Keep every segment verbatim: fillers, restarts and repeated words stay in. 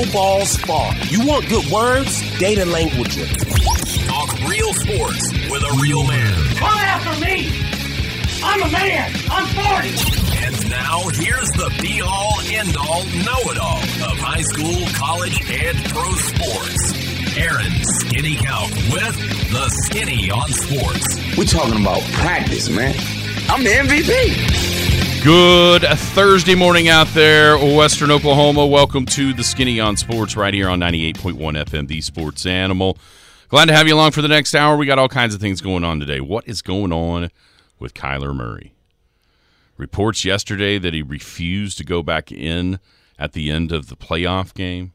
no balls fall. You want good words? Data language. Talk real sports with a real man. Come after me! I'm a man! I'm forty! And now, here's the be-all, end-all, know-it-all of high school, college, and pro sports. Aaron Skinny Count with the Skinny on Sports. We're talking about practice, man. I'm the M V P. Good Thursday morning out there, Western Oklahoma. Welcome to the Skinny on Sports right here on ninety-eight point one F M, the Sports Animal. Glad to have you along for the next hour. We got all kinds of things going on today. What is going on with Kyler Murray? Reports yesterday that he refused to go back in at the end of the playoff game.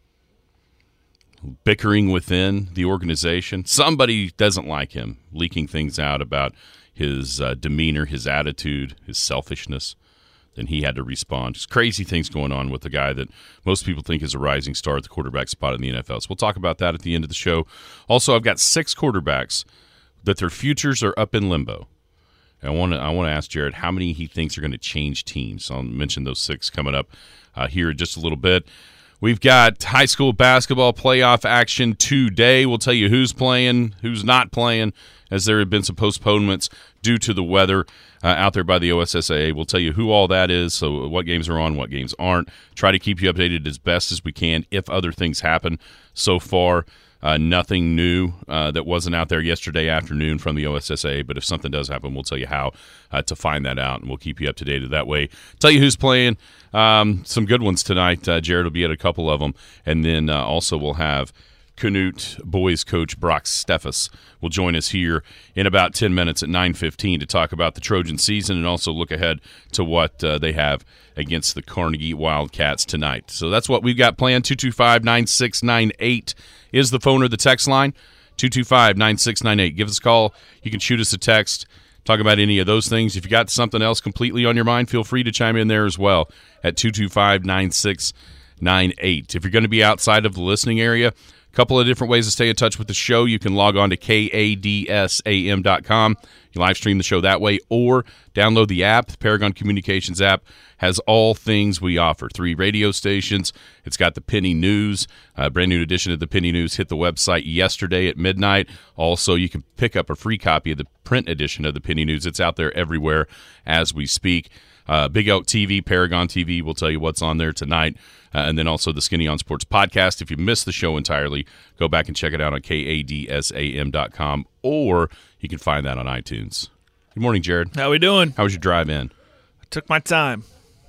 Bickering within the organization. Somebody doesn't like him, leaking things out about his uh, demeanor, his attitude, his selfishness. Then he had to respond. Just crazy things going on with the guy that most people think is a rising star at the quarterback spot in the N F L. So we'll talk about that at the end of the show. Also, I've got six quarterbacks that their futures are up in limbo. I want to I want to ask Jared how many he thinks are going to change teams. So I'll mention those six coming up uh, here in just a little bit. We've got high school basketball playoff action today. We'll tell you who's playing, who's not playing, as there have been some postponements due to the weather uh, out there by the O S S A A. We'll tell you who all that is, so what games are on, what games aren't. Try to keep you updated as best as we can if other things happen. So far, Uh, nothing new uh, that wasn't out there yesterday afternoon from the O S S A A, but if something does happen, we'll tell you how uh, to find that out, and we'll keep you up to date that way. Tell you who's playing. Um, some good ones tonight. Uh, Jared will be at a couple of them, and then uh, also we'll have Canute boys coach Brock Steffes will join us here in about ten minutes at nine fifteen to talk about the Trojan season and also look ahead to what uh, they have against the Carnegie Wildcats tonight. So that's what we've got planned. two two five, nine six nine eight is the phone or the text line. two two five, nine six nine eight. Give us a call. You can shoot us a text. Talk about any of those things. If you got something else completely on your mind, feel free to chime in there as well at two two five, nine six nine eight. If you're going to be outside of the listening area, a couple of different ways to stay in touch with the show. You can log on to K A D S A M dot com. You live stream the show that way, or download the app. The Paragon Communications app has all things we offer. Three radio stations. It's got the Penny News, a brand new edition of the Penny News. Hit the website yesterday at midnight. Also, you can pick up a free copy of the print edition of the Penny News. It's out there everywhere as we speak. Uh, Big Elk T V, Paragon T V will tell you what's on there tonight. Uh, and then also the Skinny on Sports podcast. If you missed the show entirely, go back and check it out on K A D S A M dot com, or you can find that on iTunes. Good morning, Jared. How we doing? How was your drive in? I took my time.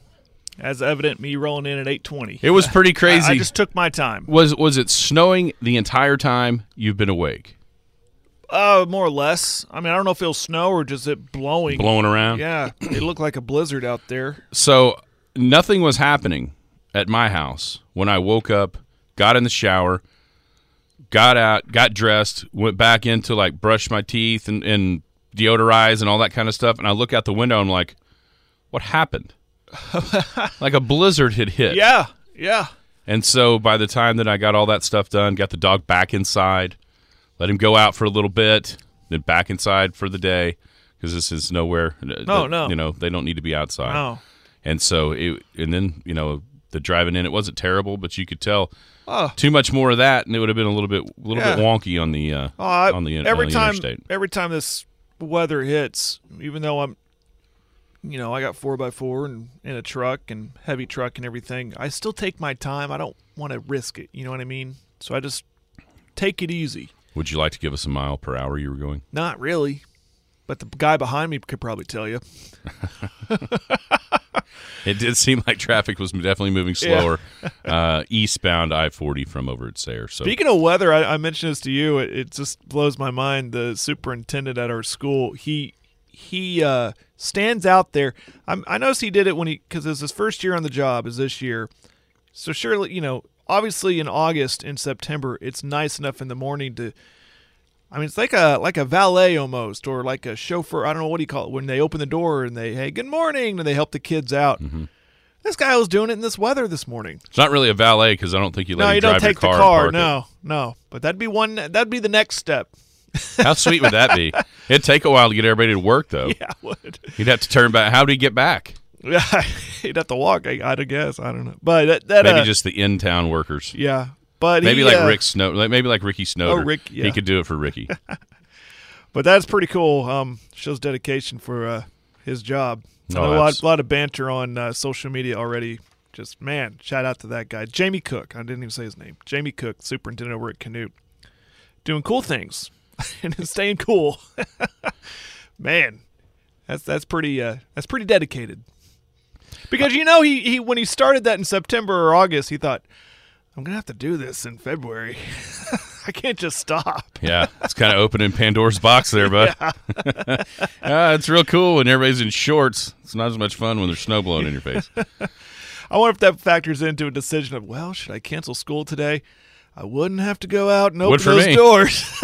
As evident, me rolling in at eight twenty. It was pretty crazy. I, I just took my time. Was was it snowing the entire time you've been awake? Uh, more or less. I mean, I don't know if it was snow or just it blowing. Blowing around? Yeah. It looked like a blizzard out there. So nothing was happening at my house when I woke up, got in the shower, got out, got dressed, went back in to, like, brush my teeth and, and deodorize and all that kind of stuff, and I look out the window and I'm like, what happened? Like a blizzard had hit. Yeah, yeah. And so by the time that I got all that stuff done, got the dog back inside, let him go out for a little bit, then back inside for the day, because this is nowhere. No, no. You know, they don't need to be outside. No. And so, it, and then, you know, the driving in, it wasn't terrible, but you could tell oh. too much more of that, and it would have been a little bit, a little yeah. bit wonky on the uh, oh, I, on the, every on the time, interstate. Every time this weather hits, even though I'm, you know, I got four by four and in a truck and heavy truck and everything, I still take my time. I don't want to risk it. You know what I mean? So I just take it easy. Would you like to give us a mile per hour you were going? Not really, but the guy behind me could probably tell you. It did seem like traffic was definitely moving slower yeah. uh, eastbound I forty from over at Sayre. So. Speaking of weather, I, I mentioned this to you. It, it just blows my mind. The superintendent at our school, he he uh, stands out there. I'm, I noticed he did it when he because it was his first year on the job is this year. So surely, you know, obviously in August and September, it's nice enough in the morning to I mean, it's like a like a valet almost, or like a chauffeur. I don't know what do you call it when they open the door and they, hey, good morning, and they help the kids out. Mm-hmm. This guy was doing it in this weather this morning. It's not really a valet because I don't think you let no, him you drive don't take your car. the car. And park no, it. no. But that'd be one. That'd be the next step. How sweet would that be? It'd take a while to get everybody to work, though. Yeah, it would. You'd have to turn back. How did he get back? Yeah, he'd have to walk. I, I'd guess. I don't know, but that, that Maybe uh, just the in-town workers. yeah. But Maybe he, like uh, Rick Snow, like maybe like Ricky Snowder. Oh, Rick, yeah. He could do it for Ricky. But that's pretty cool. Um, shows dedication for uh, his job. I Oh, know a lot, abs- lot of banter on uh, social media already. Just man, shout out to that guy, Jamie Cook. I didn't even say his name. Jamie Cook, superintendent over at Canute, doing cool things and staying cool. Man, that's that's pretty uh, that's pretty dedicated. Because you know he, he when he started that in September or August, he thought, I'm gonna have to do this in February. I can't just stop. Yeah, it's kind of opening Pandora's box there, bud. Yeah. uh, it's real cool when everybody's in shorts. It's not as much fun when there's snow blowing in your face. I wonder if that factors into a decision of, well, should I cancel school today? I wouldn't have to go out and open Would for those me. doors.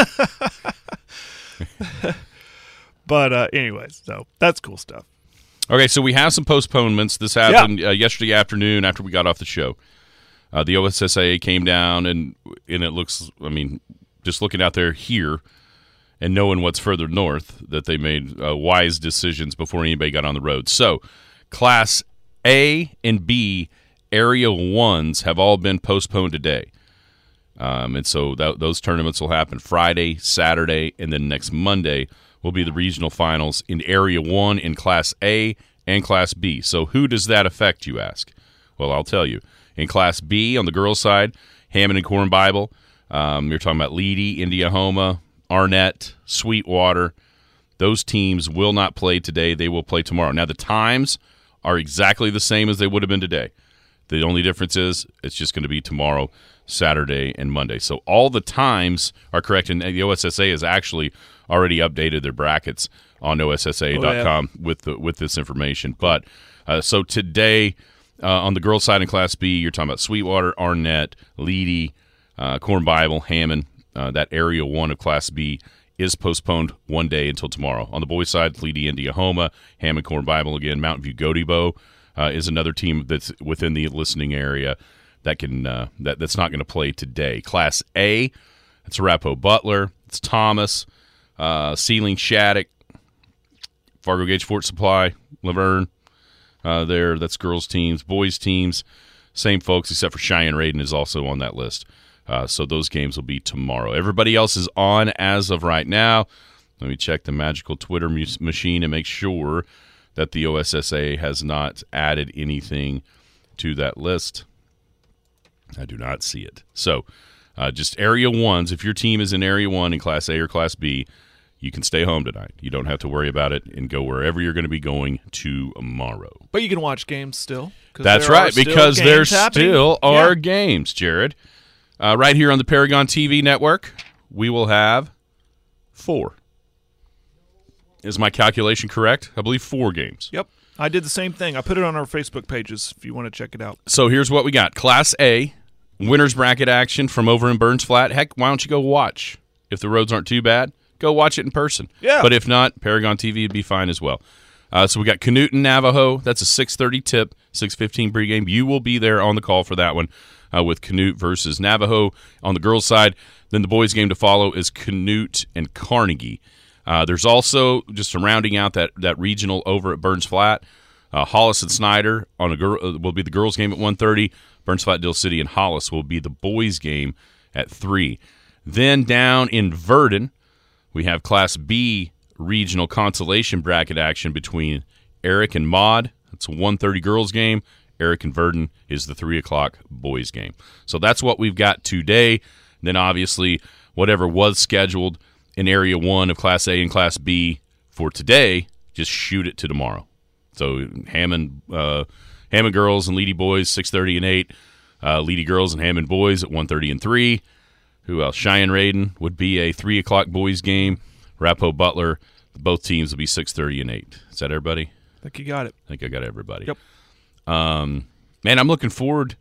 But uh, anyways, so that's cool stuff. Okay, so we have some postponements. This happened uh, yesterday afternoon after we got off the show. Uh, the O S S A A came down, and and it looks, I mean, just looking out there here and knowing what's further north, that they made uh, wise decisions before anybody got on the road. So Class A and B Area ones have all been postponed today. Um, and so that, those tournaments will happen Friday, Saturday, and then next Monday will be the regional finals in Area one in Class A and Class B. So who does that affect, you ask? Well, I'll tell you. In Class B, on the girls' side, Hammond and Corn Bible. Um, you're talking about Leedy, Indiahoma, Arnett, Sweetwater. Those teams will not play today. They will play tomorrow. Now, the times are exactly the same as they would have been today. The only difference is it's just going to be tomorrow, Saturday, and Monday. So all the times are correct, and the O S S A has actually already updated their brackets on O S S A dot com oh, yeah. with the, with this information. But uh, so today, uh, on the girls' side in Class B, you're talking about Sweetwater, Arnett, Leedy, uh, Corn Bible, Hammond. Uh, that Area one of Class B is postponed one day until tomorrow. On the boys' side, Leedy, Indiahoma, Hammond, Corn Bible again. Mountain View, Godebo uh, is another team that's within the listening area that can uh, that that's not going to play today. Class A, it's Arapahoe Butler, it's Thomas, uh, Sealing Shattuck, Fargo Gage Fort Supply, Laverne. Uh, there, that's girls' teams, boys' teams, same folks except for Cheyenne Raiden is also on that list. Uh, so those games will be tomorrow. Everybody else is on as of right now. Let me check the magical Twitter mu- machine and make sure that the O S S A has not added anything to that list. I do not see it. So uh, just Area ones. If your team is in Area one in Class A or Class B, you can stay home tonight. You don't have to worry about it and go wherever you're going to be going tomorrow. But you can watch games still. That's right, because there happening. still are yeah. games, Jared. Uh, right here on the Paragon T V network, we will have four. Is my calculation correct? I believe four games. Yep. I did the same thing. I put it on our Facebook pages if you want to check it out. So here's what we got. Class A, winner's bracket action from over in Burns Flat. Heck, why don't you go watch? If the roads aren't too bad, go watch it in person. Yeah. But if not, Paragon T V would be fine as well. Uh, so we got Canute and Navajo. That's a six thirty tip, six fifteen pregame. You will be there on the call for that one. Uh, with Canute versus Navajo on the girls' side. Then the boys' game to follow is Canute and Carnegie. Uh, there's also, just rounding out that, that regional over at Burns Flat, uh, Hollis and Snyder on a girl, uh, will be the girls' game at one thirty. Burns Flat, Dill City, and Hollis will be the boys' game at three. Then down in Verdon, we have Class B regional consolation bracket action between Eric and Maud. It's a one thirty girls' game. Eric and Verdon is the three o'clock boys game. So that's what we've got today. Then obviously whatever was scheduled in Area one of Class A and Class B for today, just shoot it to tomorrow. So Hammond uh, Hammond girls and Leedy boys, six thirty and eight. Uh, Leedy girls and Hammond boys at one thirty and three. Who else? Cheyenne Raiden would be a three o'clock boys game. Arapahoe Butler, both teams will be six thirty and eight. Is that everybody? I think you got it. I think I got everybody. Yep. Um, man, I'm looking forward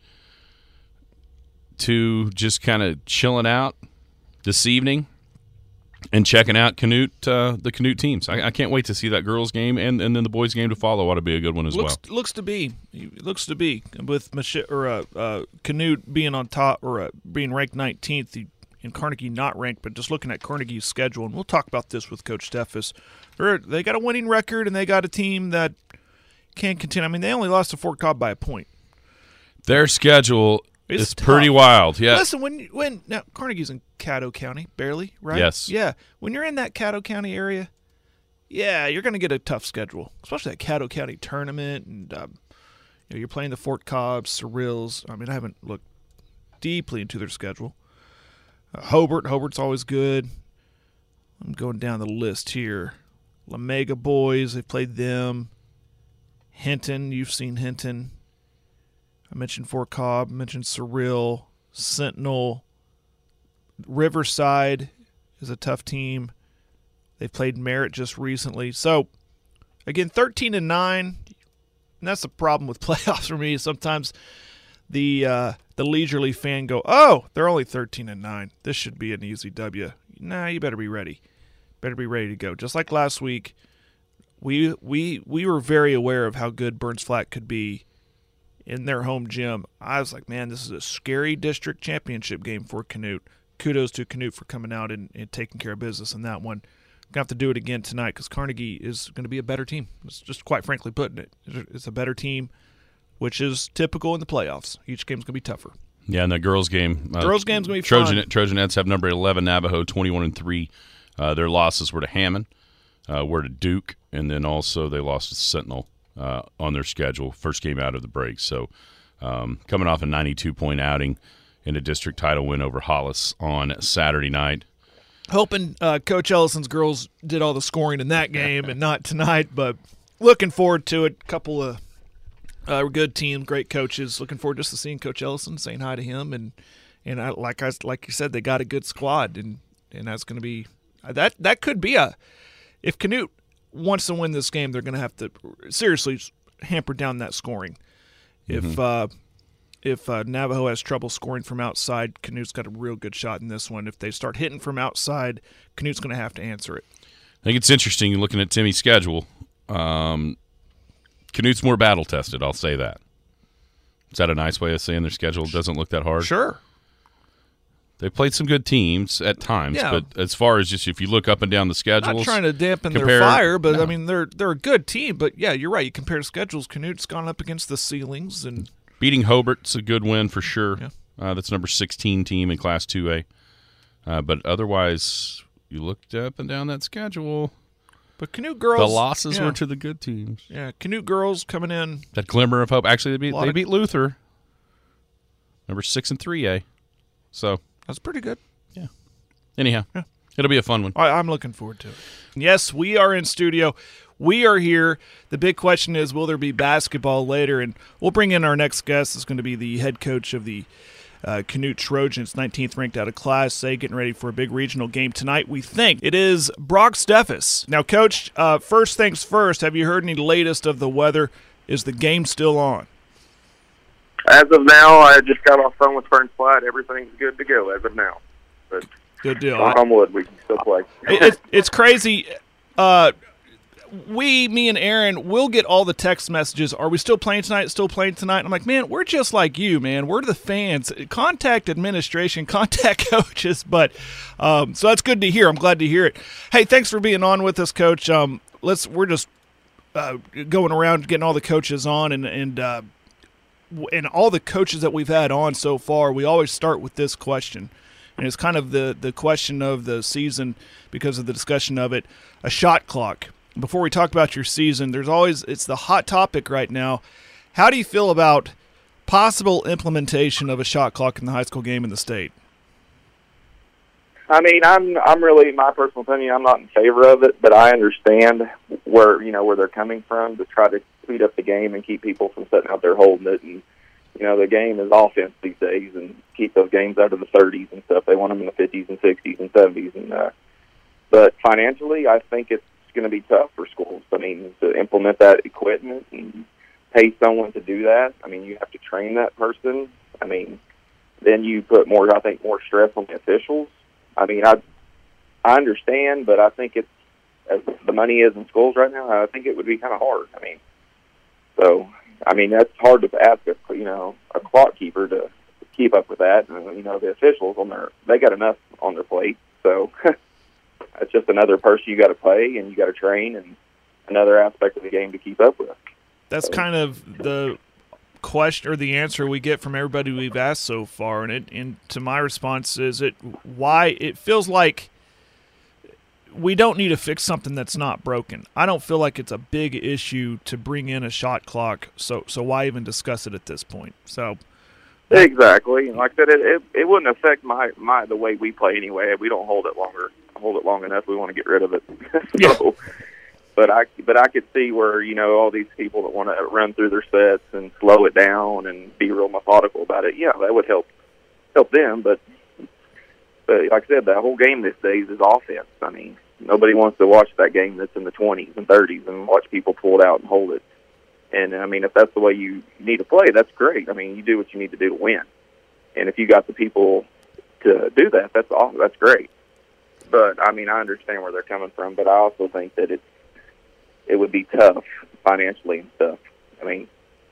to just kind of chilling out this evening and checking out Canute, uh, the Canute teams. I, I can't wait to see that girls' game and, and then the boys' game to follow. Ought to be a good one as looks, well. Looks to be, looks to be with Mich- or uh, uh, Canute being on top or uh, being ranked nineteenth. And Carnegie not ranked, but just looking at Carnegie's schedule, and we'll talk about this with Coach Steffes. They're, they got a winning record, and they got a team that can continue. I mean, they only lost to Fort Cobb by a point. Their schedule It's is tough. pretty wild. Yeah. Listen, when when now Carnegie's in Caddo County, barely, right? Yes. Yeah. When you're in that Caddo County area, yeah, you're going to get a tough schedule, especially that Caddo County tournament, and um, you know, you're playing the Fort Cobb, Surreals. I mean, I haven't looked deeply into their schedule. Uh, Hobart, Hobart's always good. I'm going down the list here. La Mega Boys, they've played them. Hinton, you've seen Hinton. I mentioned Fort Cobb, I mentioned Surreal, Sentinel. Riverside is a tough team. They've played Merritt just recently. So, again, thirteen and nine, and that's the problem with playoffs for me. Sometimes the uh, the leisurely fan go, oh, they're only thirteen and nine. This should be an easy W. Nah, you better be ready. Better be ready to go. Just like last week, we we we were very aware of how good Burns Flat could be in their home gym. I was like, man, this is a scary district championship game for Canute. Kudos to Canute for coming out and, and taking care of business in that one. Going to have to do it again tonight because Carnegie is going to be a better team. It's just quite frankly putting it. It's a better team, which is typical in the playoffs. Each game's going to be tougher. Yeah, and the girls' game. Uh, girls' game's going to be Trojan, fun. Trojanettes have number eleven, Navajo, twenty-one and three. Uh, their losses were to Hammond, uh, were to Duke, and then also they lost to Sentinel uh, on their schedule, first game out of the break. So um, coming off a ninety-two point outing in a district title win over Hollis on Saturday night. Hoping uh, Coach Ellison's girls did all the scoring in that game and not tonight, but looking forward to it. Couple of uh, good teams, great coaches. Looking forward just to seeing Coach Ellison, saying hi to him, and and I, like I like you said, they got a good squad, and and that's going to be that that could be a if Canute wants to win this game, they're going to have to seriously hamper down that scoring. Mm-hmm. If uh, If uh, Navajo has trouble scoring from outside, Canute's got a real good shot in this one. If they start hitting from outside, Canute's going to have to answer it. I think it's interesting looking at Timmy's schedule. Um, Canute's more battle-tested, I'll say that. Is that a nice way of saying their schedule doesn't look that hard? Sure. They've played some good teams at times, Yeah. but as far as just if you look up and down the schedules. Not trying to dampen compare, their fire, but, no. I mean, they're they're a good team. But, yeah, you're right. You compare schedules, Canute's gone up against the ceilings and – Beating Hobart's a good win for sure. Yeah. Uh, that's number sixteen team in Class two A. Uh, but otherwise, you looked up and down that schedule. But Canute girls, the losses yeah. were to the good teams. Yeah, Canute girls coming in. That glimmer of hope. Actually, they beat they of, beat Luther, number six and three A. So that's pretty good. Yeah. Anyhow, yeah. It'll be a fun one. I, I'm looking forward to it. Yes, we are in studio. We are here. The big question is, will there be basketball later? And we'll bring in our next guest. It's going to be the head coach of the uh, Canute Trojans, nineteenth ranked out of Class A, getting ready for a big regional game tonight, we think. It is Brock Steffes. Now, Coach, uh, first things first, have you heard any latest of the weather? Is the game still on? As of now, I just got off phone with Burns Flat. Everything's good to go as of now. But good deal. On wood, we can still play. it, it's, it's crazy. Uh, we, me and Aaron, will get all the text messages. Are we still playing tonight? Still playing tonight? I'm like, man, we're just like you, man. We're the fans. Contact administration, contact coaches. But um, so that's good to hear. I'm glad to hear it. Hey, thanks for being on with us, Coach. Um, let's. We're just uh, going around getting all the coaches on, and and uh, and all the coaches that we've had on so far. We always start with this question. And it's kind of the, the question of the season because of the discussion of it, a shot clock. Before we talk about your season, there's always – it's the hot topic right now. How do you feel about possible implementation of a shot clock in the high school game in the state? I mean, I'm I'm really, my personal opinion, I'm not in favor of it, but I understand where, you know, where they're coming from to try to speed up the game and keep people from sitting out there holding it. And, you know, the game is offense these days, and keep those games out of the thirties and stuff. They want them in the fifties and sixties and seventies. And uh, but financially, I think it's going to be tough for schools. I mean, to implement that equipment and pay someone to do that. I mean, you have to train that person. I mean, then you put more, I think, more stress on the officials. I mean, I I understand, but I think it's, as the money is in schools right now, I think it would be kind of hard. I mean, so... I mean, that's hard to ask a, you know, a clock keeper to keep up with that. And, you know, the officials, on their, they got enough on their plate. So it's just another person you got to play and you got to train and another aspect of the game to keep up with. that's kind of the question or the answer we get from everybody we've asked so far, and it and to my response is it why it feels like we don't need to fix something that's not broken. I don't feel like it's a big issue to bring in a shot clock, so so why even discuss it at this point? So exactly, like I said, it, it it wouldn't affect my my the way we play anyway. We don't hold it longer, hold it long enough. We want to get rid of it. so, yeah. But I but I could see where, you know, all these people that want to run through their sets and slow it down and be real methodical about it. Yeah, that would help help them. But but like I said, that whole game these days is offense. I mean, nobody wants to watch that game that's in the twenties and thirties and watch people pull it out and hold it. And, I mean, if that's the way you need to play, that's great. I mean, you do what you need to do to win. And if you got the people to do that, that's awesome. That's great. But, I mean, I understand where they're coming from, but I also think that it's, it would be tough financially and stuff. I mean,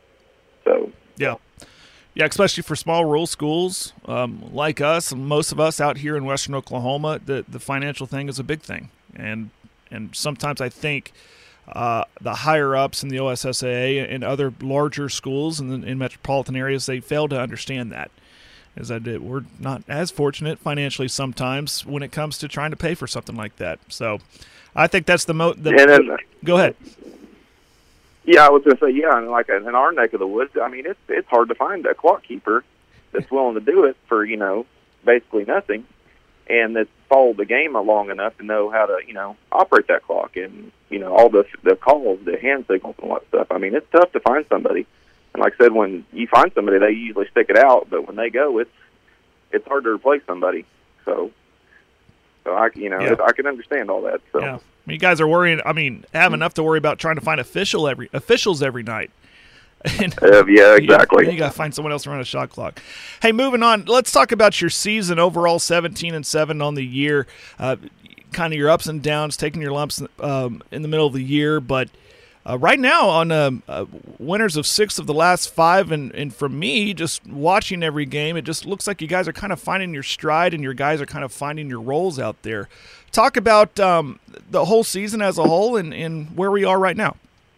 so. Yeah. Yeah, especially for small rural schools um, like us, and most of us out here in western Oklahoma, the, the financial thing is a big thing. And and sometimes I think uh, the higher-ups in the O S S A A and other larger schools in, the, in metropolitan areas, they fail to understand that. As I did, we're not as fortunate financially sometimes when it comes to trying to pay for something like that. So I think that's the most. Then, go ahead. Yeah, I was going to say, yeah, and like in our neck of the woods, I mean, it's it's hard to find a clock keeper that's willing to do it for, you know, basically nothing, and that's followed the game long enough to know how to, you know, operate that clock and, you know, all the the calls, the hand signals and all that stuff. I mean, it's tough to find somebody. And like I said, when you find somebody, they usually stick it out, but when they go, it's it's hard to replace somebody. So, so I, you know, yeah. I can understand all that. So. Yeah. You guys are worrying. I mean, have enough to worry about trying to find official every officials every night. And, uh, yeah, exactly. You, you got to find someone else to run a shot clock. Hey, moving on. Let's talk about your season overall. seventeen and seven on the year. Uh, kind of your ups and downs, taking your lumps um, in the middle of the year, but uh, right now on uh, uh, winners of six of the last five, and and from me, just watching every game, it just looks like you guys are kind of finding your stride, and your guys are kind of finding your roles out there. Talk about um, the whole season as a whole and, and where we are right now.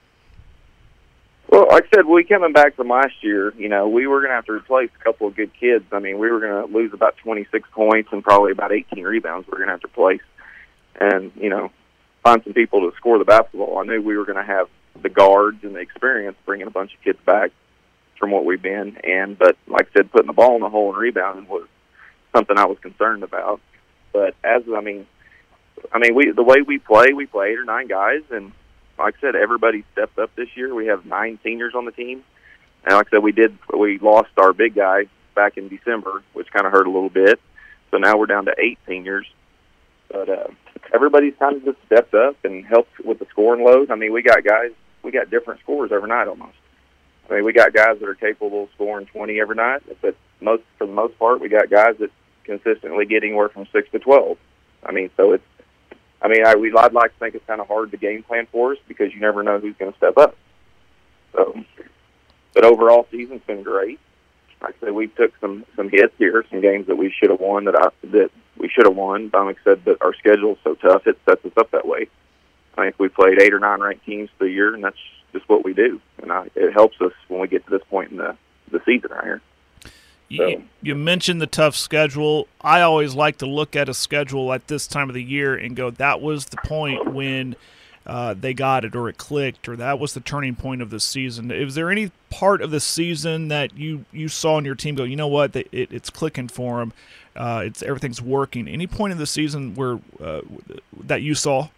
Well, like I said, we coming back from last year, you know, we were going to have to replace a couple of good kids. I mean, we were going to lose about twenty-six points and probably about eighteen rebounds we were going to have to replace. And, you know, find some people to score the basketball. I knew we were going to have the guards and the experience bringing a bunch of kids back from what we've been. And, but like I said, putting the ball in the hole and rebounding was something I was concerned about. But as, I mean, I mean, we the way we play, we play eight or nine guys, and like I said, everybody stepped up this year. We have nine seniors on the team, and like I said, we did we lost our big guy back in December, which kind of hurt a little bit. So now we're down to eight seniors, but uh, everybody's kind of just stepped up and helped with the scoring load. I mean, we got guys, we got different scores every night almost. I mean, we got guys that are capable of scoring twenty every night, but most for the most part, we got guys that consistently get anywhere from six to twelve. I mean, so it's. I mean, I, we, I'd like to think it's kind of hard to game plan for us because you never know who's going to step up. So, but overall, season's been great. Like I said, we took some, some hits here, some games that we should have won that I that we should have won. But like I said, that our schedule's so tough, it sets us up that way. I think we played eight or nine ranked teams for the year, and that's just what we do. And I, it helps us when we get to this point in the, the season right here. So. You, you mentioned the tough schedule. I always like to look at a schedule at this time of the year and go, that was the point when uh, they got it or it clicked, or that was the turning point of the season. Is there any part of the season that you, you saw in your team go, you know what, it, it's clicking for them, uh, it's everything's working? Any point in the season where uh, that you saw?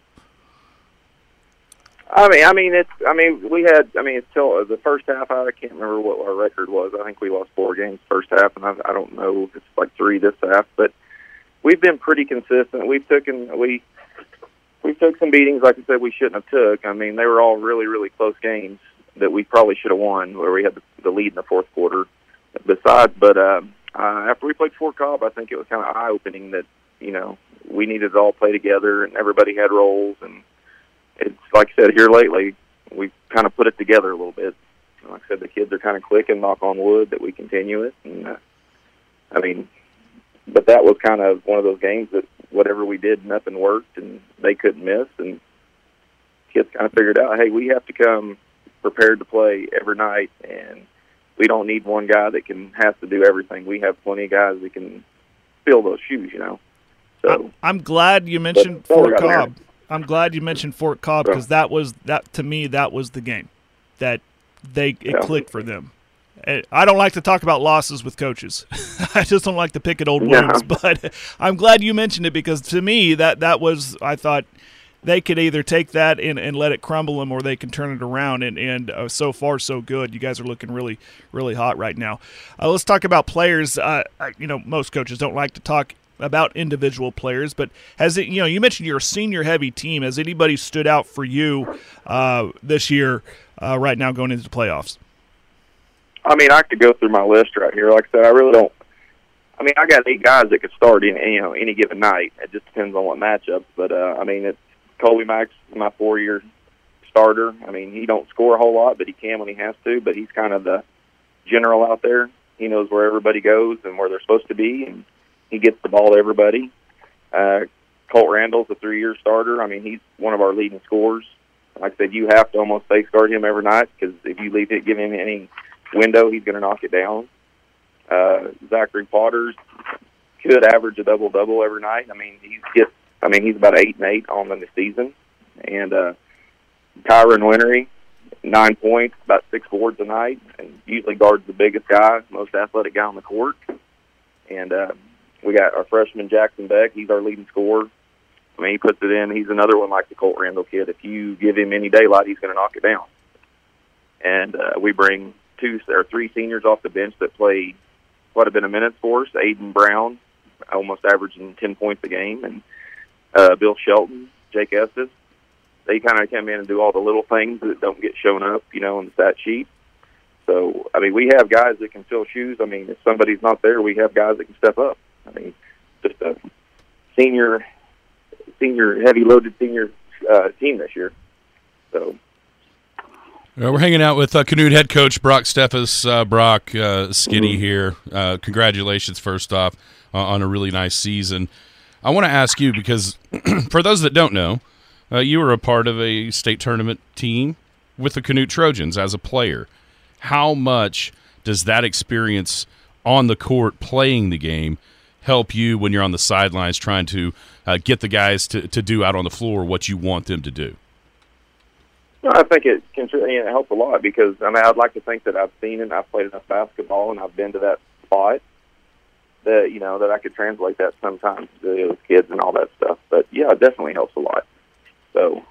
I mean, I mean, it's. I mean, we had. I mean, until the first half, I can't remember what our record was. I think we lost four games first half, and I, I don't know if it's like three this half. But we've been pretty consistent. We've taken we we took some beatings, like I said, we shouldn't have took. I mean, they were all really, really close games that we probably should have won, where we had the, the lead in the fourth quarter. Besides, but uh, uh, after we played Fort Cobb, I think it was kind of eye opening that you know we needed to all play together, and everybody had roles and. It's like I said here lately, we've kind of put it together a little bit. Like I said, the kids are kind of clicking, knock on wood, that we continue it. And uh, I mean, but that was kind of one of those games that whatever we did, nothing worked, and they couldn't miss. And kids kind of figured out, hey, we have to come prepared to play every night, and we don't need one guy that can has to do everything. We have plenty of guys that can fill those shoes, you know. So I'm glad you mentioned but, Fort oh, Cobb. I'm glad you mentioned Fort Cobb because that was that to me that was the game that they it yeah. clicked for them. I don't like to talk about losses with coaches. I just don't like to pick at old wounds. Yeah. But I'm glad you mentioned it because to me that that was I thought they could either take that and, and let it crumble them or they can turn it around. And, and uh, so far, so good. You guys are looking really, really hot right now. Uh, let's talk about players. Uh, I, you know, most coaches don't like to talk about individual players, but has it, you know, you mentioned you're a senior heavy team. Has anybody stood out for you uh, this year uh, right now going into the playoffs? I mean, I could go through my list right here. Like I said, I really don't. I mean, I got eight guys that could start in, you know, any given night. It just depends on what matchups. But, uh, I mean, it's Colby Mack's my four-year starter. I mean, he don't score a whole lot, but he can when he has to. But he's kind of the general out there. He knows where everybody goes and where they're supposed to be, and he gets the ball to everybody. Uh, Colt Randall's a three-year starter. I mean, he's one of our leading scorers. Like I said, you have to almost face guard him every night because if you leave it, give him any window, he's going to knock it down. Uh, Zachary Potters could average a double-double every night. I mean, he gets. I mean, he's about eight and eight on the season. And uh, Kyron Winery, nine points, about six boards a night, and usually guards the biggest guy, most athletic guy on the court. And uh, we got our freshman Jackson Beck. He's our leading scorer. I mean, he puts it in. He's another one like the Colt Randall kid. If you give him any daylight, he's going to knock it down. And uh, we bring two or three seniors off the bench that play quite a bit of minutes for us. Aiden Brown, almost averaging ten points a game, and uh, Bill Shelton, Jake Estes. They kind of come in and do all the little things that don't get shown up, you know, on the stat sheet. So, I mean, we have guys that can fill shoes. I mean, if somebody's not there, we have guys that can step up. I mean, just a senior, senior, heavy-loaded senior uh, team this year. So. Uh, we're hanging out with uh, Canute head coach Brock Steffes. Uh, Brock, uh, Skinny mm-hmm. here. Uh, congratulations, first off, uh, on a really nice season. I want to ask you because, for those that don't know, uh, you were a part of a state tournament team with the Canute Trojans as a player. How much does that experience on the court playing the game help you when you're on the sidelines trying to uh, get the guys to, to do out on the floor what you want them to do? Well, I think it can you know, it helps a lot because, I mean, I'd like to think that I've seen it and I've played enough basketball and I've been to that spot that, you know, that I could translate that sometimes to those kids and all that stuff. But, yeah, it definitely helps a lot. So,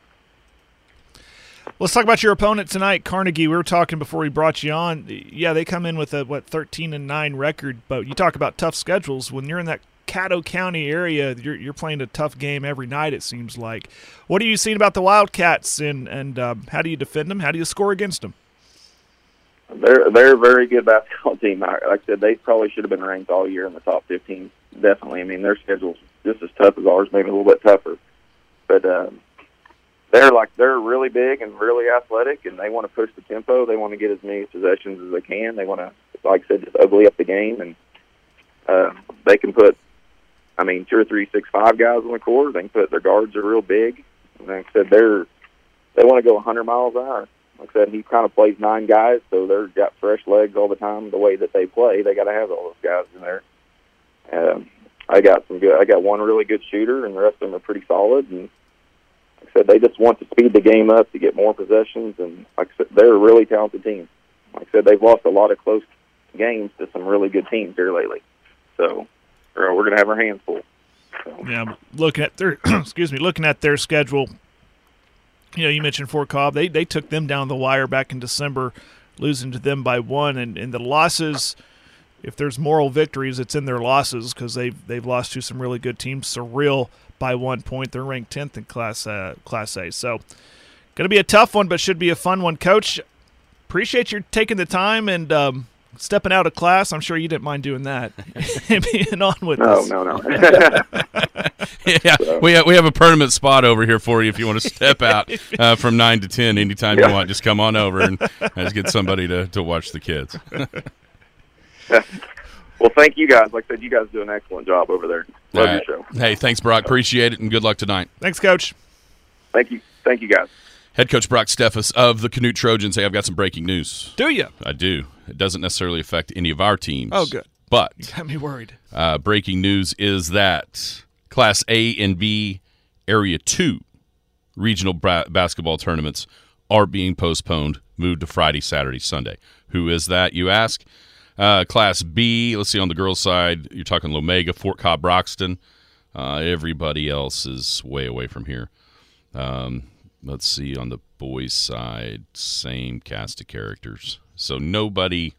let's talk about your opponent tonight, Carnegie. We were talking before we brought you on. Yeah, they come in with a, what, thirteen and nine record, but you talk about tough schedules. When you're in that Caddo County area, you're, you're playing a tough game every night, it seems like. What are you seeing about the Wildcats, and, and um, how do you defend them? How do you score against them? They're they're a very good basketball team. Like I said, they probably should have been ranked all year in the top fifteen. Definitely. I mean, their schedule's just as tough as ours, maybe a little bit tougher. But um, they're like they're really big and really athletic, and they want to push the tempo. They want to get as many possessions as they can. They want to, like I said, just ugly up the game, and uh, they can put, I mean, two or three, six, five guys on the court. They can put their guards are real big. And like I said, they're they want to go one hundred miles an hour. Like I said, he kind of plays nine guys, so they've got fresh legs all the time. The way that they play, they got to have all those guys in there. Um, I got some good. I got one really good shooter, and the rest of them are pretty solid. And like I said, they just want to speed the game up to get more possessions. And like I said, they're a really talented team. Like I said, they've lost a lot of close games to some really good teams here lately. So or we're going to have our hands full. So. Yeah, looking at their excuse me, looking at their schedule. You know, you mentioned Fort Cobb. They they took them down the wire back in December, losing to them by one. And, and the losses, if there's moral victories, it's in their losses because they've, they've lost to some really good teams. Surreal by one point. They're ranked tenth in Class, uh, Class A. So going to be a tough one, but should be a fun one. Coach, appreciate you taking the time and um, stepping out of class. I'm sure you didn't mind doing that. Being on with no, us. No, no, no. Yeah, so. we have, we have a permanent spot over here for you if you want to step out uh, from nine to ten anytime yeah. you want. Just come on over and let's get somebody to, to watch the kids. Well, thank you guys. Like I said, you guys do an excellent job over there. Love right. your show. Hey, thanks, Brock. Appreciate it, and good luck tonight. Thanks, Coach. Thank you. Thank you, guys. Head coach Brock Steffes of the Canute Trojans. Hey, I've got some breaking news. Do you? I do. It doesn't necessarily affect any of our teams. Oh, good. But You got me worried. uh, breaking news is that Class A and B Area two regional bra- basketball tournaments are being postponed, moved to Friday, Saturday, Sunday. Who is that, you ask? Uh, Class B, let's see, on the girls' side, you're talking Lomega, Fort Cobb, Broxton. Uh, everybody else is way away from here. Um, let's see, on the boys' side, same cast of characters. So nobody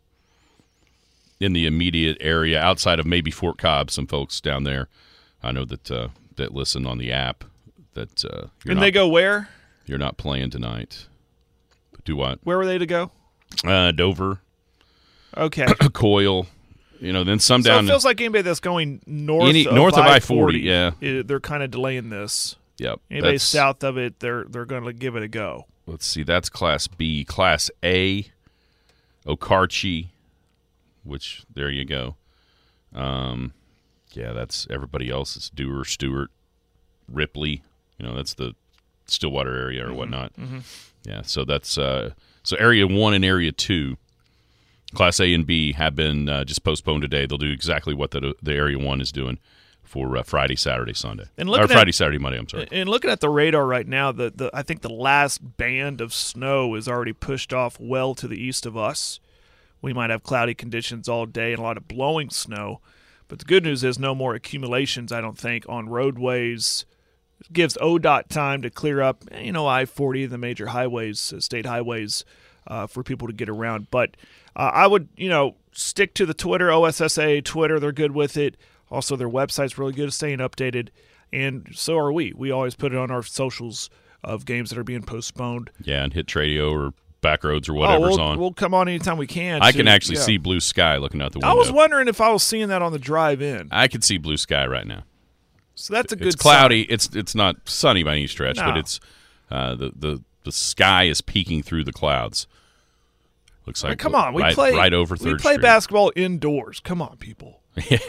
in the immediate area outside of maybe Fort Cobb, some folks down there. I know that uh, that listen on the app that uh, you're And not, they go where? you're not playing tonight. Do what? Where were they to go? Uh, Dover, Okay. Coyle, you know, then some So down. it feels like anybody that's going north Any- of north of I I forty, yeah. i- they're kind of delaying this. Yep. Anybody that's- south of it, they're they're going to give it a go. Let's see. That's Class B. Class A, Okarche, which there you go. Um, yeah, that's everybody else. It's Dewar, Stewart, Ripley. You know, that's the Stillwater area or whatnot. Mm-hmm. Yeah, so that's uh, so Area One and Area Two, Class A and B have been uh, just postponed today. They'll do exactly what the the Area One is doing for uh, Friday, Saturday, Sunday, And or looking Friday, at- Saturday, Monday. I'm sorry. And looking at the radar right now, the, the I think the last band of snow is already pushed off well to the east of us. We might have cloudy conditions all day and a lot of blowing snow. But the good news is no more accumulations, I don't think, on roadways. It gives O D O T time to clear up, you know, I forty, the major highways, uh, state highways, uh, for people to get around. But uh, I would, you know, stick to the Twitter, O S S A Twitter. They're good with it. Also, their website's really good at staying updated. And so are we. We always put it on our socials of games that are being postponed. Yeah, and hit Tradio or Backroads or whatever's oh, we'll, on. We'll come on anytime we can. I to- can actually yeah. see blue sky looking out the window. I was wondering if I was seeing that on the drive in. I can see blue sky right now. So that's a good It's cloudy. sign. It's it's not sunny by any stretch, No. but it's uh, the the the sky is peeking through the clouds. Looks I mean, like come on, we right, play right over We Third play Street. basketball indoors. Come on, people.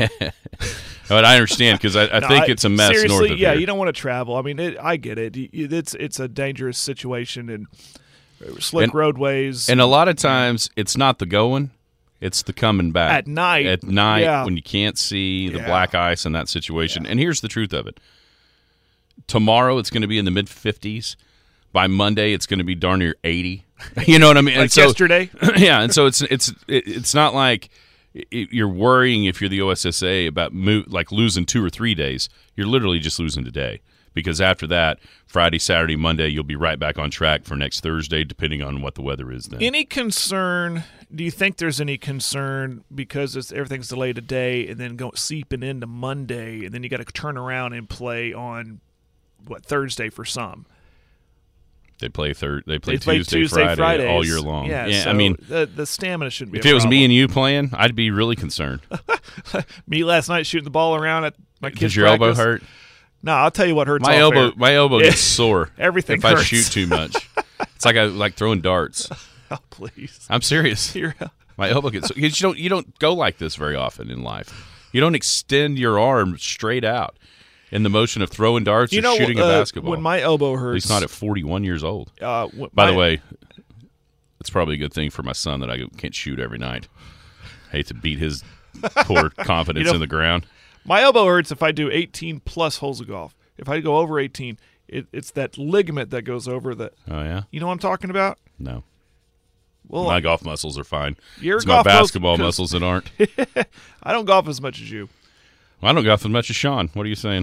But I understand because I, I No, think I- it's a mess seriously, north of yeah, here. you don't want to travel. I mean, it, I get it. Y- y- It's it's a dangerous situation and slick And- roadways. And a lot of times it's not the going, it's the coming back. At night, At night yeah. when you can't see the Yeah. black ice in that situation. And here's the truth of it. Tomorrow it's going to be in the mid fifties. By Monday it's going to be darn near eighty. You know what I mean? like and so, yesterday. yeah, and so it's it's it, it's not like it, you're worrying if you're the O S S A about mo- like losing two or three days. You're literally just losing today because after that, Friday, Saturday, Monday, you'll be right back on track for next Thursday, depending on what the weather is then. Any concern? Do you think there's any concern because it's, everything's delayed a day and then go seeping into Monday, and then you got to turn around and play on what Thursday for some? They play third. They play They play Tuesday, Tuesday, Friday, Fridays all year long. Yeah, so I mean, the, the stamina shouldn't be. if a it was me problem. and you playing, I'd be really concerned. me last night shooting the ball around at my kids' Does your practice. elbow hurt? No, I'll tell you what hurts. My off elbow, air. my elbow gets sore. Everything if I hurts. shoot too much. It's like I like throwing darts. Oh, please. I'm serious. You're- My elbow gets. You don't. You don't go like this very often in life. You don't extend your arm straight out in the motion of throwing darts you or know, shooting uh, a basketball. when my elbow At hurts, least not at forty-one years old. Uh, w- By my- the way, it's probably a good thing for my son that I can't shoot every night. Hate to beat his poor confidence You know- in the ground. my elbow hurts if I do eighteen plus holes of golf. If I go over eighteen, it, it's that ligament that goes over the. Oh yeah. You know what I'm talking about? No. Well, My golf muscles are fine. Your It's my golf muscles- basketball 'cause- muscles that aren't. I don't golf as much as you. I don't golf as much as Sean. What are you saying?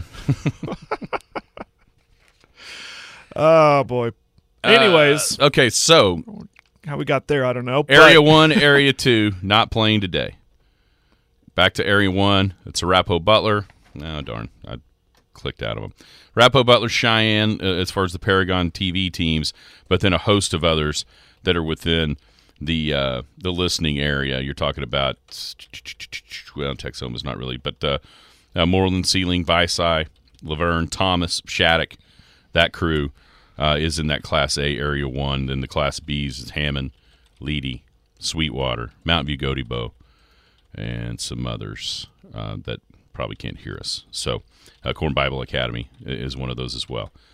Oh boy. Anyways, Uh, okay, so how we got there, I don't know. Area but- one, Area two, not playing today. Back to Area one. It's Arapahoe Butler. No, darn. I clicked out of them. Arapahoe Butler, Cheyenne, uh, as far as the Paragon T V teams, but then a host of others that are within the uh, the listening area. You're talking about, well, Texoma's not really, but uh, uh, Moreland, Sealing, Visay, Laverne, Thomas, Shattuck, that crew uh, is in that Class A Area one. Then the Class B's is Hammond, Leedy, Sweetwater, Mountain View, Gotebo, and some others uh, that probably can't hear us. So uh, Corn Bible Academy is one of those as well.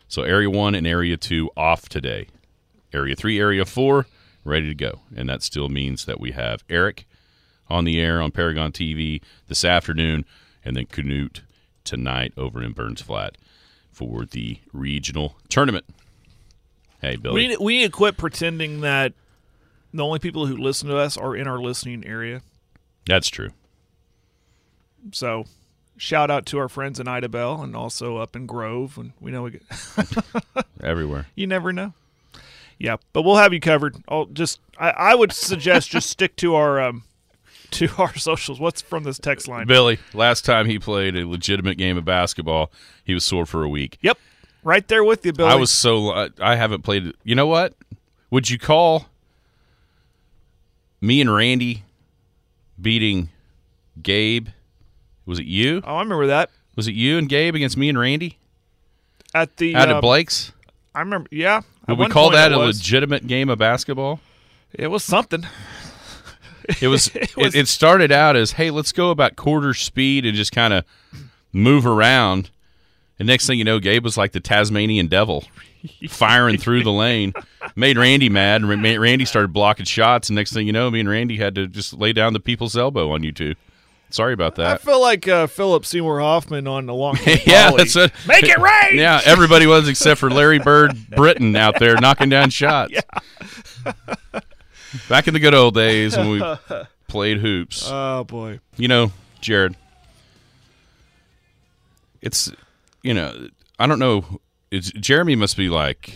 So Area one and Area two off today. Area three, Area four, ready to go. And that still means that we have Eric on the air on Paragon T V this afternoon, and then Canute tonight over in Burns Flat for the regional tournament. Hey, Billy. We need, we need to quit pretending that the only people who listen to us are in our listening area. That's true. So, shout out to our friends in Idabel and also up in Grove. And we know we get Everywhere. You never know. Yeah, but we'll have you covered. I'll just I, I would suggest just stick to our um, to our socials. What's from this text line? Billy, last time he played a legitimate game of basketball, he was sore for a week. Yep, right there with you, Billy. I was so I haven't played. You know what? Would you call me and Randy beating Gabe? Was it you? Oh, I remember that. Was it you and Gabe against me and Randy At the out um, at Blake's? I remember. Yeah. Would At we one call point that it a was. legitimate game of basketball? It was something. It was. It it, was- it started out as, hey, let's go about quarter speed and just kind of move around. And next thing you know, Gabe was like the Tasmanian devil, firing through the lane. Made Randy mad, and Ra- Randy started blocking shots. And next thing you know, me and Randy had to just lay down the people's elbow on you two. Sorry about I that. feel like uh, Philip Seymour Hoffman on the long. Yeah, volley. that's what. Make it rain. Yeah, everybody was except for Larry Bird Britton out there knocking down shots. Back in the good old days when we played hoops. Oh boy. You know, Jared, it's, you know, I don't know. It's, Jeremy must be like,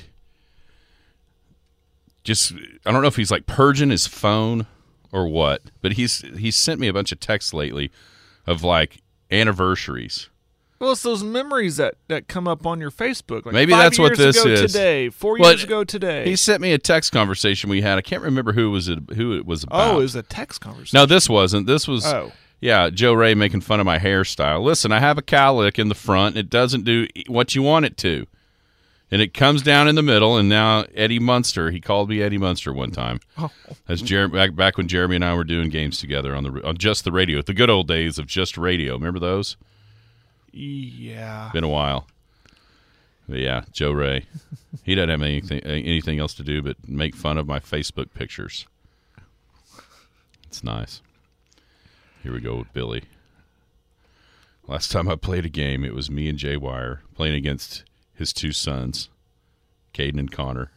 just, I don't know if he's like purging his phone or what, but he's he's sent me a bunch of texts lately of like anniversaries. Well, it's those memories that, that come up on your Facebook. Like Maybe five that's what years this ago is. Today, four Well, years ago today. He sent me a text conversation we had. I can't remember who was it who it was about. oh, it was a text conversation. No, this wasn't. This was Oh. yeah, Joe Ray making fun of my hairstyle. Listen, I have a cowlick in the front. It doesn't do what you want it to. And it comes down in the middle, and now Eddie Munster, he called me Eddie Munster one time. Oh. That's Jer- back, back when Jeremy and I were doing games together on the on just the radio. The good old days of just radio. Remember those? Yeah. Been a while. But yeah, Joe Ray. He doesn't have anything anything else to do but make fun of my Facebook pictures. It's nice. Here we go with Billy. Last time I played a game, it was me and Jay Wire playing against his two sons, Caden and Connor.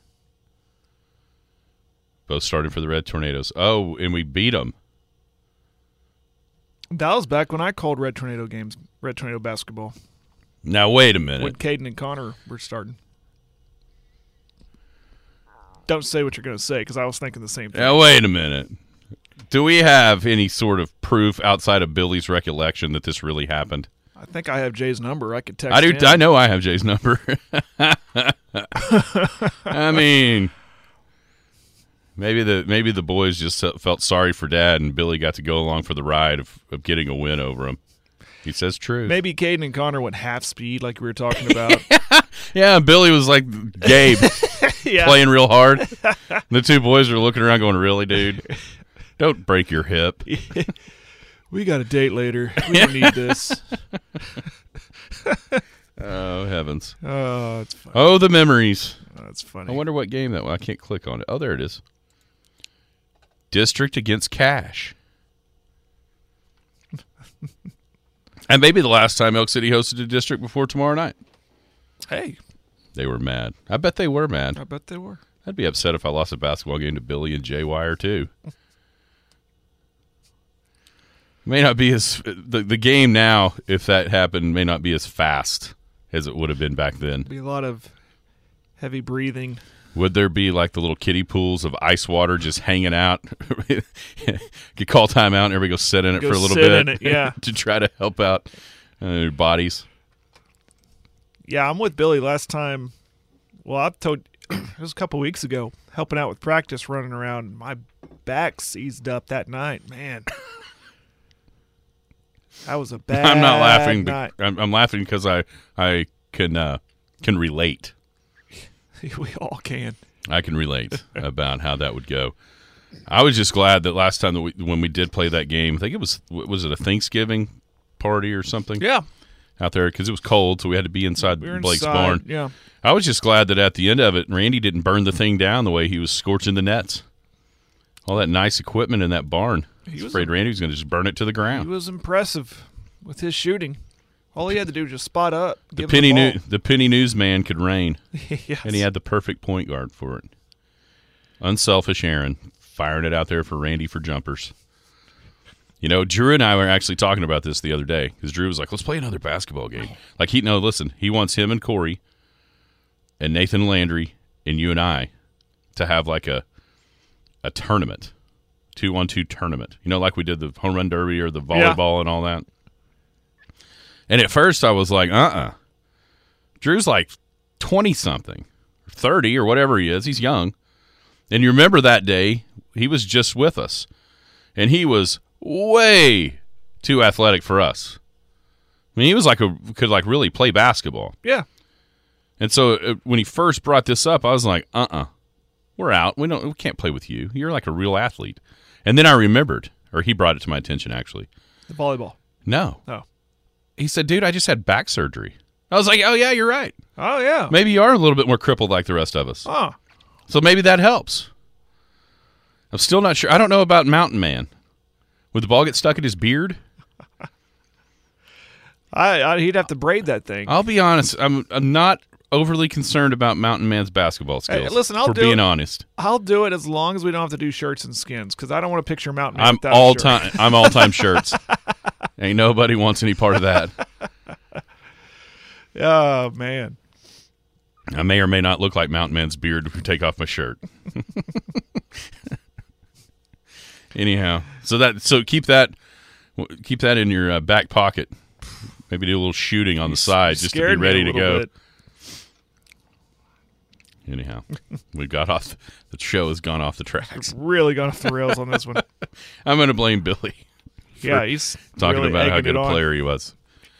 Both started for the Red Tornadoes. Oh, and we beat them. That was back when I called Red Tornado games, Red Tornado basketball, Now, wait a minute. when Caden and Connor were starting. Don't say what you're going to say, because I was thinking the same thing. Now, wait a minute. Do we have any sort of proof outside of Billy's recollection that this really happened? I think I have Jay's number. I could text I do. him. I know I have Jay's number. I mean, maybe the maybe the boys just felt sorry for Dad, and Billy got to go along for the ride of, of getting a win over him. He says true. Maybe Caden and Connor went half speed, like we were talking about. Yeah, Billy was like Gabe, Yeah. playing real hard. The two boys were looking around, going, "Really, dude? Don't break your hip." We got a date later. We don't need this. Oh heavens! Oh, it's funny. Oh, the memories. That's funny. I wonder what game that was. I can't click on it. Oh, there it is. District against Cash. And maybe the last time Elk City hosted a district before tomorrow night. Hey, They were mad. I bet they were mad. I bet they were. I'd be upset if I lost a basketball game to Billy and Jay Wire, too. May not be as the the game now, if that happened, may not be as fast as it would have been back then. Be a lot of heavy breathing. Would there be like the little kiddie pools of ice water just hanging out? You call timeout and everybody go sit in it Go for a little sit bit in it, yeah. to try to help out uh, their bodies. Yeah, I'm with Billy. Last time, well, I've told it was a couple weeks ago, helping out with practice, running around. My back seized up that night, man. That was a bad. I'm not laughing. night. I'm, I'm laughing because I I can uh, can relate. We all can. I can relate about how that would go. I was just glad that last time that we, when we did play that game, I think it was was it a Thanksgiving party or something? Yeah. out there because it was cold, so we had to be inside We were Blake's inside, barn. yeah. I was just glad that at the end of it, Randy didn't burn the thing down the way he was scorching the nets. All that nice equipment in that barn. I was afraid Randy was going to just burn it to the He ground. was impressive with his shooting. All he had to do was just spot up. The give penny, him the, new, the penny newsman could reign, yes. and he had the perfect point guard for it. Unselfish Aaron, firing it out there for Randy for jumpers. You know, Drew and I were actually talking about this the other day because Drew was like, let's play another basketball game. Like, he, no, listen, he wants him and Corey and Nathan Landry and you and I to have like a a tournament, two-on-two tournament. You know, like we did the home run derby or the volleyball Yeah. and all that. And at first I was like, uh-uh. Drew's like twenty-something, thirty or whatever he is. He's young. And you remember that day, he was just with us. And he was way too athletic for us. I mean, he was like a could like really play basketball. Yeah. And so uh, when he first brought this up, I was like, uh-uh. We're out. We don't we can't play with you. You're like a real athlete. And then I remembered, or he brought it to my attention actually. The volleyball. No. Oh. He said, dude, I just had back surgery. I was like, oh, yeah, you're right. Oh, yeah. Maybe you are a little bit more crippled like the rest of us. Oh. So maybe that helps. I'm still not sure. I don't know about Mountain Man. Would the ball get stuck in his beard? I, I He'd have to braid that thing. I'll be honest. I'm, I'm not overly concerned about Mountain Man's basketball skills. Hey, listen, I'll for do being it. honest. I'll do it as long as we don't have to do shirts and skins because I don't want to picture Mountain Man I'm without a all shirt. time. I'm all time shirts. Ain't nobody wants any part of that. Oh, man. I may or may not look like Mountain Man's beard if we take off my shirt. Anyhow, so that so keep that keep that in your uh, back pocket. Maybe do a little shooting on the side just to be Scared me a ready to little go. bit. Anyhow, we got off. The show has gone off the tracks. Really gone off the rails on this one. I'm going to blame Billy. Yeah, he's Talking really about how egging good it a on. player he was.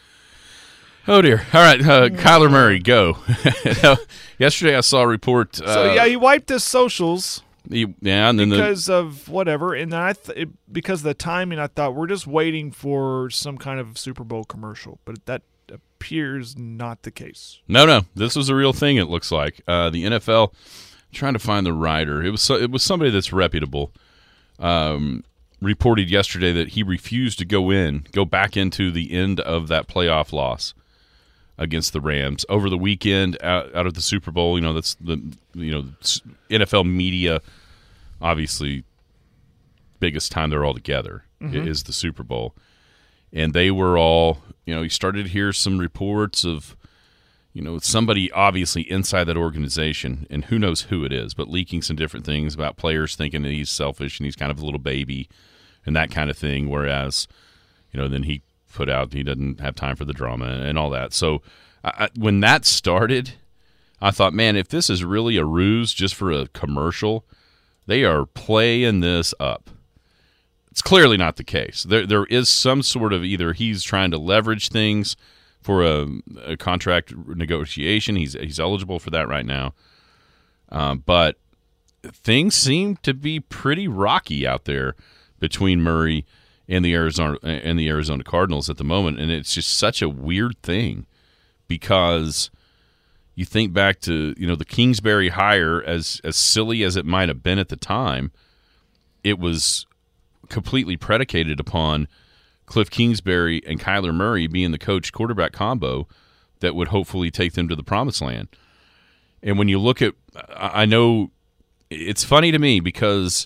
Oh, dear. All right, uh, Kyler Murray, go. Yesterday I saw a report. Uh, So, yeah, he wiped his socials he- yeah, and then the, because of whatever. And then I th- it, because of the timing, I thought we're just waiting for some kind of Super Bowl commercial. But that appears not the case. no, no, this was a real thing. It looks like uh, the N F L. I'm trying to find the writer. It was so, it was somebody that's reputable. Um, reported yesterday that he refused to go in, go back into the end of that playoff loss against the Rams over the weekend out, out of the Super Bowl. You know, that's the you know N F L media, obviously, biggest time they're all together mm-hmm. is the Super Bowl, and they were all you know. You started to hear some reports of you know somebody obviously inside that organization, and who knows who it is, but leaking some different things about players thinking that he's selfish and he's kind of a little baby and that kind of thing. Whereas, you know, then he put out he doesn't have time for the drama and all that. So I, when that started, I thought, man, if this is really a ruse just for a commercial, they are playing this up. It's clearly not the case. There, there is some sort of either he's trying to leverage things for a, a contract negotiation. He's he's eligible for that right now, um, but things seem to be pretty rocky out there between Murray and the Arizona and the Arizona Cardinals at the moment, and it's just such a weird thing because you think back to you know the Kingsbury hire, as as silly as it might have been at the time, it was completely predicated upon Cliff Kingsbury and Kyler Murray being the coach quarterback combo that would hopefully take them to the promised land. And when you look at, I know it's funny to me because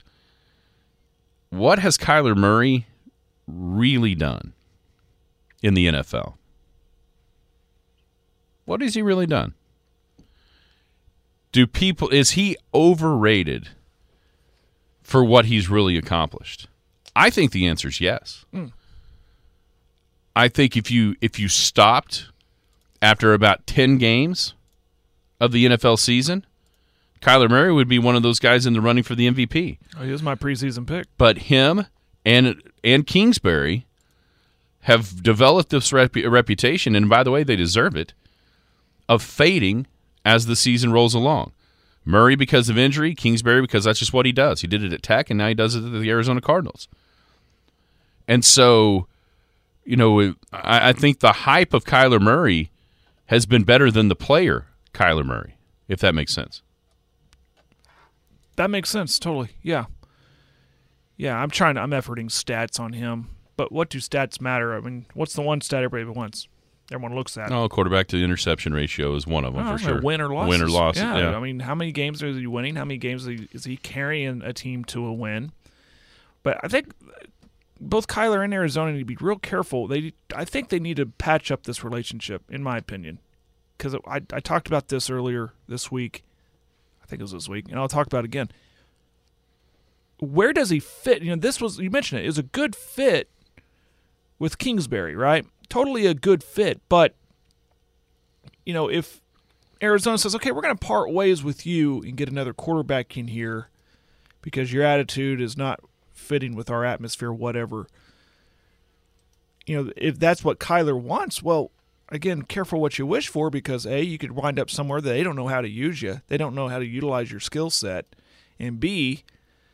what has Kyler Murray really done in the N F L? What has he really done? Do people is he overrated for what he's really accomplished? I think the answer is yes. Mm. I think if you if you stopped after about ten games of the N F L season, Kyler Murray would be one of those guys in the running for the M V P. Oh, he was my preseason pick. But him and and Kingsbury have developed this rep- reputation, and by the way, they deserve it, of fading as the season rolls along. Murray because of injury, Kingsbury because that's just what he does. He did it at Tech, and now he does it at the Arizona Cardinals. And so you know, I, I think the hype of Kyler Murray has been better than the player Kyler Murray, if that makes sense. That makes sense, totally. Yeah. Yeah, I'm trying to, I'm efforting stats on him. But what do stats matter? I mean, what's the one stat everybody wants? Everyone looks at. Oh, quarterback to interception ratio is one of them oh, for sure. Win or loss. Win or loss. Yeah, yeah. I mean, how many games is he winning? How many games is he, is he carrying a team to a win? But I think both Kyler and Arizona need to be real careful. They, I think they need to patch up this relationship, in my opinion. Because I, I talked about this earlier this week. I think it was this week, and I'll talk about it again. Where does he fit? You know, this was, you mentioned it, it was a good fit with Kingsbury, right? Totally a good fit, but, you know, if Arizona says, okay, we're going to part ways with you and get another quarterback in here because your attitude is not fitting with our atmosphere, whatever, you know, if that's what Kyler wants, well, again, careful what you wish for because, A, you could wind up somewhere that they don't know how to use you. They don't know how to utilize your skill set. And, B,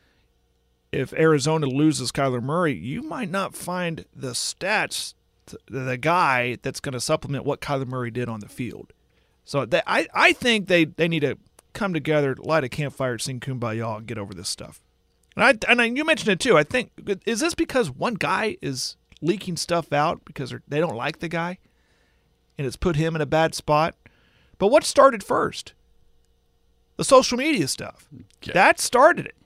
if Arizona loses Kyler Murray, you might not find the stats, the guy that's going to supplement what Kyler Murray did on the field. So they, I, I think they, they need to come together, light a campfire, sing Kumbaya, and get over this stuff. And I and I, you mentioned it too. I think, is this because one guy is leaking stuff out because they don't like the guy, and it's put him in a bad spot? But what started first? The social media stuff. Okay. That started it.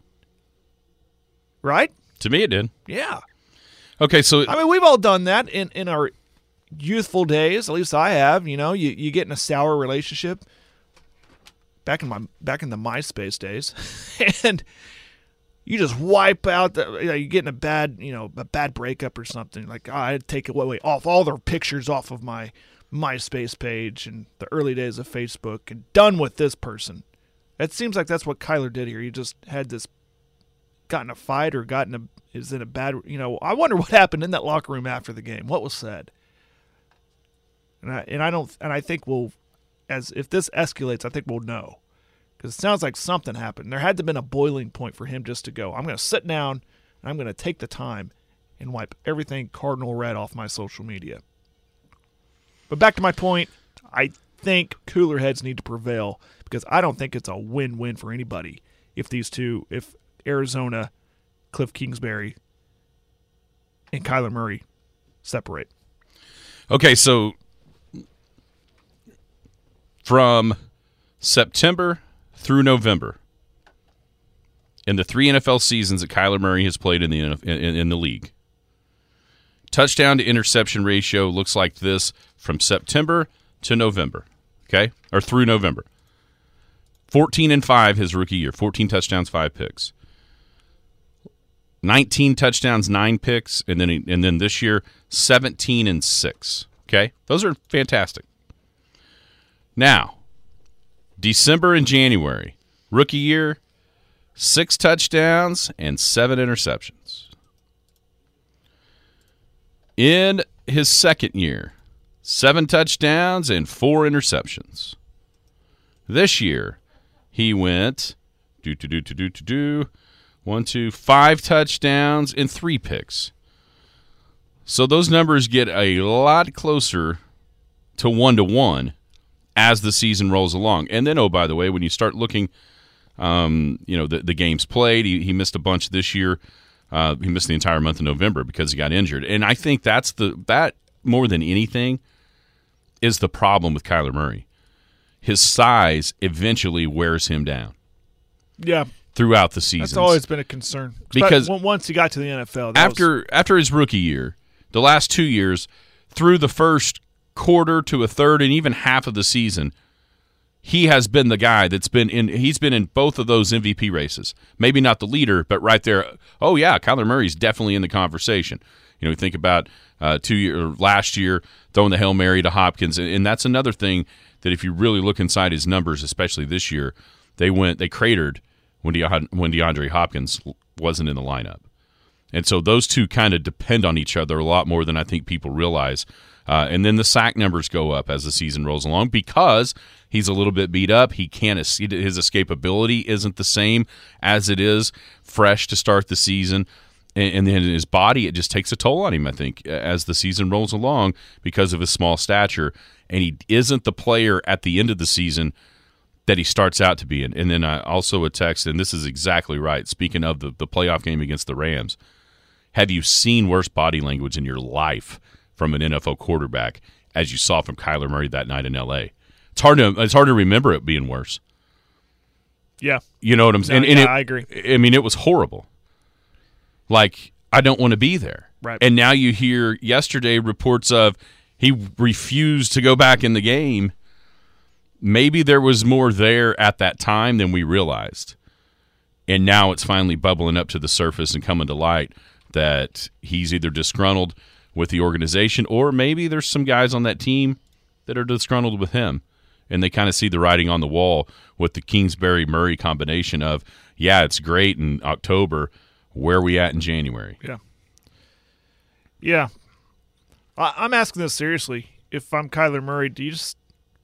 Right? To me, it did. Yeah. Okay, so I mean, we've all done that in, in our youthful days. At least I have. You know, you, you get in a sour relationship back in my back in the MySpace days, and you just wipe out the. You know, you get in a bad you know a bad breakup or something. Like oh, I'd take it away off all their pictures off of my MySpace page and the early days of Facebook, and done with this person. It seems like that's what Kyler did here. He just had this. Got in a fight or got in a is in a bad you know I wonder what happened in that locker room after the game. What was said? And I and I don't and I think we'll as if this escalates, I think we'll know because it sounds like something happened. There had to have been a boiling point for him just to go. I'm going to sit down and I'm going to take the time and wipe everything cardinal red off my social media. But back to my point, I think cooler heads need to prevail because I don't think it's a win-win for anybody if these two if. Arizona, Cliff Kingsbury, and Kyler Murray separate. Okay, so from September through November, in the three N F L seasons that Kyler Murray has played in the in, in the league, touchdown to interception ratio looks like this from September to November, okay, or through November. fourteen and five his rookie year, fourteen touchdowns, five picks. nineteen touchdowns, nine picks, and then and then this year, seventeen and six. Okay? Those are fantastic. Now, December and January, rookie year, six touchdowns and seven interceptions. In his second year, seven touchdowns and four interceptions. This year, he went do do do do do do do One, two, five touchdowns and three picks. So those numbers get a lot closer to one-to-one as the season rolls along. And then, oh, by the way, when you start looking, um, you know, the, the games played, he, he missed a bunch this year. Uh, he missed the entire month of November because he got injured. And I think that's the that more than anything is the problem with Kyler Murray. His size eventually wears him down. Yeah. Throughout the season. That's always been a concern. Because once he got to the N F L. After was... after his rookie year, the last two years, through the first quarter to a third and even half of the season, he has been the guy that's been in he's been in both of those M V P races. Maybe not the leader, but right there. Oh yeah, Kyler Murray's definitely in the conversation. You know, think about uh, two year last year throwing the Hail Mary to Hopkins, and, and that's another thing that if you really look inside his numbers, especially this year, they went they cratered when De- when DeAndre Hopkins wasn't in the lineup. And so those two kind of depend on each other a lot more than I think people realize. Uh, and then the sack numbers go up as the season rolls along because he's a little bit beat up. He can't his escapability isn't the same as it is fresh to start the season. And, and then his body, it just takes a toll on him, I think, as the season rolls along because of his small stature. And he isn't the player at the end of the season that he starts out to be. And, and then I also a text, and this is exactly right, speaking of the, the playoff game against the Rams, have you seen worse body language in your life from an N F L quarterback as you saw from Kyler Murray that night in L A? It's hard to it's hard to remember it being worse. Yeah. You know what I'm saying? No, and yeah, it, I agree. I mean, it was horrible. Like, I don't want to be there. Right. And now you hear yesterday reports of he refused to go back in the game. Maybe there was more there at that time than we realized. And now it's finally bubbling up to the surface and coming to light that he's either disgruntled with the organization or maybe there's some guys on that team that are disgruntled with him. And they kind of see the writing on the wall with the Kingsbury-Murray combination of, yeah, it's great in October. Where are we at in January? Yeah. Yeah. I, I'm asking this seriously. If I'm Kyler Murray, do you just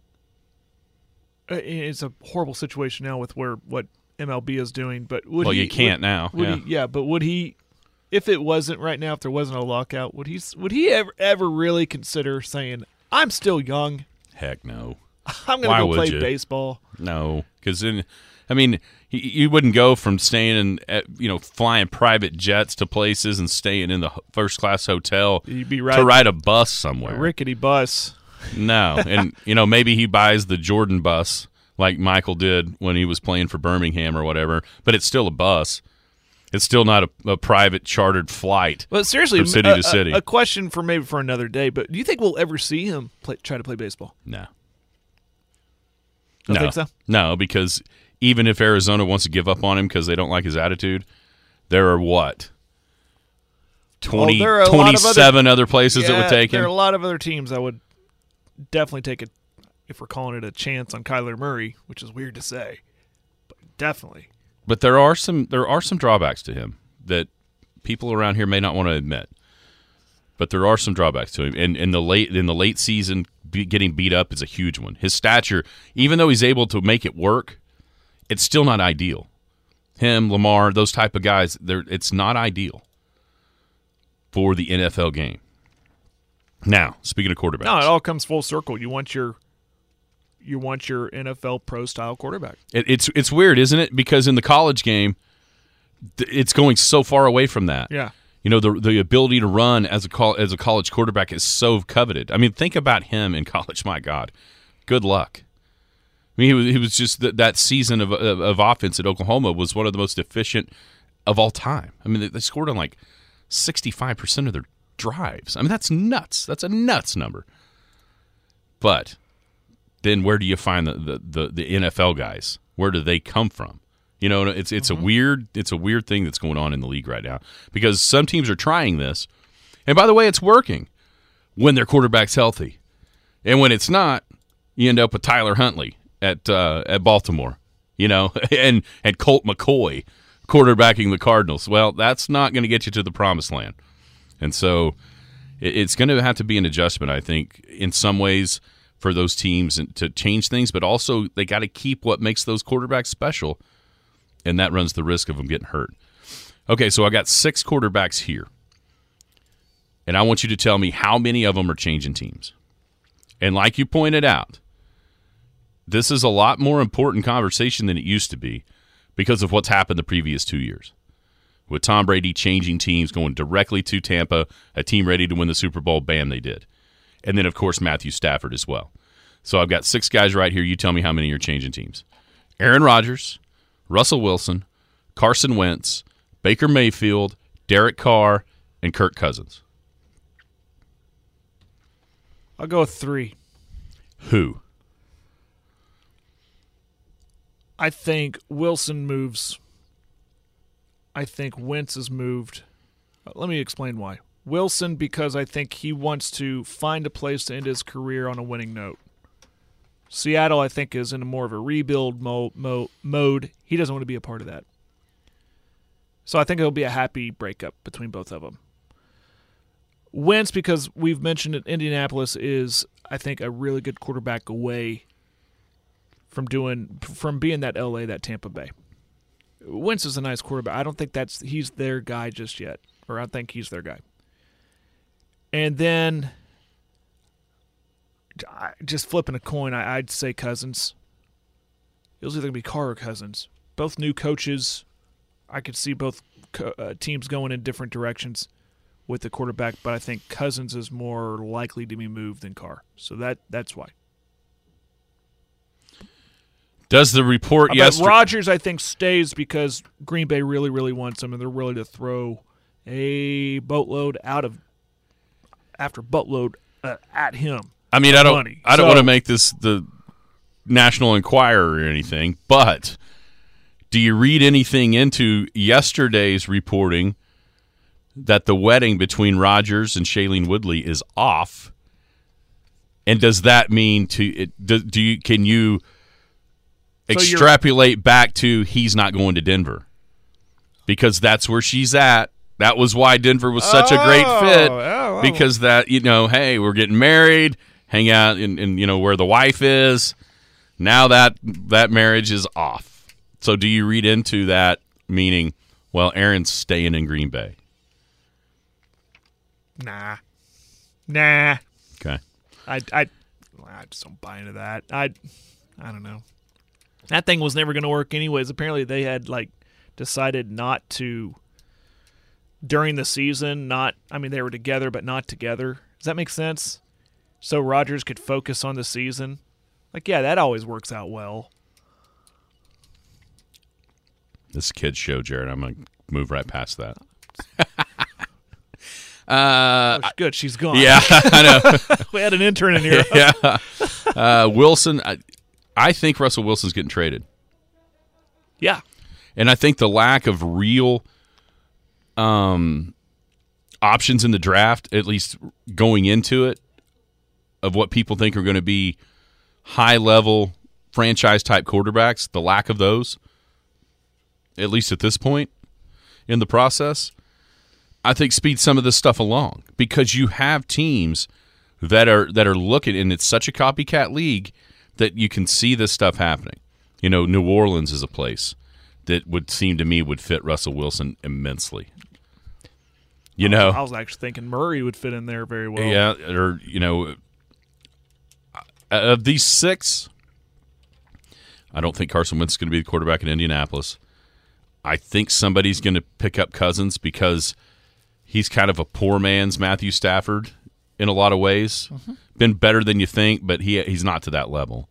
– it's a horrible situation now with where what M L B is doing, but would well, he – you can't would, now. Would yeah. He, yeah, but would he – if it wasn't right now, if there wasn't a lockout, would he would he ever ever really consider saying, I'm still young, Heck no. I'm going Why to go would play you? baseball? No, because then, I mean, you, you wouldn't go from staying in, at, you know, flying private jets to places and staying in the first class hotel You'd be to riding ride a bus somewhere. a rickety bus. No, and you know maybe he buys the Jordan bus like Michael did when he was playing for Birmingham or whatever, but it's still a bus. It's still not a, a private chartered flight. But seriously, from city a, to city. A, a question for maybe for another day. But do you think we'll ever see him play, try to play baseball? No. Don't no. think so? No, because even if Arizona wants to give up on him because they don't like his attitude, there are what? twenty, Oh, there are a lot of twenty-seven other, other places yeah, that would take there him. are a lot of other teams that would definitely take it, if we're calling it a chance on Kyler Murray, which is weird to say, but definitely. But there are some there are some drawbacks to him that people around here may not want to admit. But there are some drawbacks to him, and in the late in the late season, be, getting beat up is a huge one. His stature, even though he's able to make it work, it's still not ideal. Him, Lamar, those type of guys, they're it's not ideal for the N F L game. Now, speaking of quarterbacks, No, it all comes full circle. You want your you want your N F L pro style quarterback. It, it's it's weird, isn't it? Because in the college game, th- it's going so far away from that. Yeah. You know, the the ability to run as a col- as a college quarterback is so coveted. I mean, think about him in college. My God, good luck. I mean, he was, he was just th- that season of, of of offense at Oklahoma was one of the most efficient of all time. I mean, they, they scored on like sixty-five percent of their drives. I mean, that's nuts. That's a nuts number. But then where do you find the, the, the, the N F L guys? Where do they come from? You know, it's it's mm-hmm. a weird it's a weird thing that's going on in the league right now because some teams are trying this, and by the way, it's working when their quarterback's healthy, and when it's not, you end up with Tyler Huntley at uh, at Baltimore, you know, and and Colt McCoy quarterbacking the Cardinals. Well, that's not going to get you to the promised land, and so it, it's going to have to be an adjustment, I think, in some ways for those teams to change things, but also they got to keep what makes those quarterbacks special. And that runs the risk of them getting hurt. Okay, so I got six quarterbacks here. And I want you to tell me how many of them are changing teams. And like you pointed out, this is a lot more important conversation than it used to be because of what's happened the previous two years. With Tom Brady changing teams, going directly to Tampa, a team ready to win the Super Bowl, bam, they did. And then, of course, Matthew Stafford as well. So I've got six guys right here. You tell me how many are changing teams. Aaron Rodgers, Russell Wilson, Carson Wentz, Baker Mayfield, Derek Carr, and Kirk Cousins. I'll go with three. Who? I think Wilson moves. I think Wentz is moved. Uh, let me explain why. Wilson, because I think he wants to find a place to end his career on a winning note. Seattle, I think, is in a more of a rebuild mo- mo- mode. He doesn't want to be a part of that. So I think it'll be a happy breakup between both of them. Wentz, because we've mentioned it, Indianapolis is, I think, a really good quarterback away from doing from being that L A, that Tampa Bay. Wentz is a nice quarterback. I don't think that's he's their guy just yet, or I think he's their guy. And then, just flipping a coin, I'd say Cousins. It was either going to be Carr or Cousins. Both new coaches. I could see both co- uh, teams going in different directions with the quarterback, but I think Cousins is more likely to be moved than Carr. So that that's why. Does the report But yesterday? Rodgers, I think, stays because Green Bay really, really wants him, and they're willing to throw a boatload out of after boatload uh, at him. I mean, I don't. money. I don't So- want to make this the National Enquirer or anything, but do you read anything into yesterday's reporting that the wedding between Rodgers and Shailene Woodley is off? And does that mean to it? Do, do you can you? So you're- extrapolate back to he's not going to Denver because that's where she's at. That was why Denver was such a great fit Oh, oh, oh. because that, you know, hey, we're getting married, hang out in, in, you know, where the wife is. Now that that marriage is off. So do you read into that meaning, well, Aaron's staying in Green Bay? Nah. Nah. Okay. I, I, I just don't buy into that. I, I don't know. That thing was never going to work anyways. Apparently they had, like, decided not to, during the season, not, I mean, they were together but not together. Does that make sense? So Rodgers could focus on the season. Like, yeah, that always works out well. This is a kid's show, Jared. I'm going to move right past that. uh, Oh, good, she's gone. yeah, I know. We had an intern in here. yeah. Uh, Wilson, I, I think Russell Wilson's getting traded. Yeah. And I think the lack of real um, options in the draft, at least going into it, of what people think are going to be high-level franchise-type quarterbacks, the lack of those, at least at this point in the process, I think speeds some of this stuff along because you have teams that are that are looking, and it's such a copycat league that you can see this stuff happening. You know, New Orleans is a place that would seem to me would fit Russell Wilson immensely. You know, I was actually thinking Murray would fit in there very well. yeah, or you know, of these six, I don't think Carson Wentz is going to be the quarterback in Indianapolis. I think somebody's going to pick up Cousins because he's kind of a poor man's Matthew Stafford in a lot of ways. Mm-hmm. Been better than you think, but he he's not to that level.